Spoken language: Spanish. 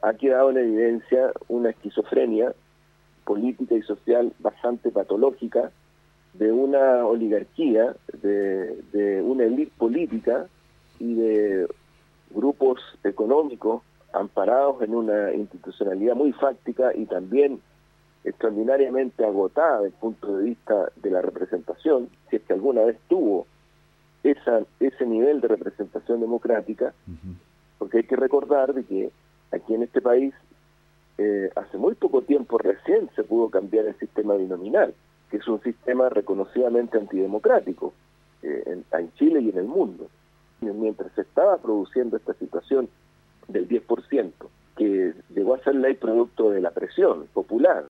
ha quedado en evidencia una esquizofrenia política y social bastante patológica de una oligarquía, de una élite política y de grupos económicos amparados en una institucionalidad muy fáctica y también extraordinariamente agotada desde el punto de vista de la representación, si es que alguna vez tuvo ese nivel de representación democrática, porque hay que recordar de que aquí en este país hace muy poco tiempo recién se pudo cambiar el sistema binominal, que es un sistema reconocidamente antidemocrático en Chile y en el mundo. Mientras se estaba produciendo esta situación del 10%, que llegó a ser ley producto de la presión popular,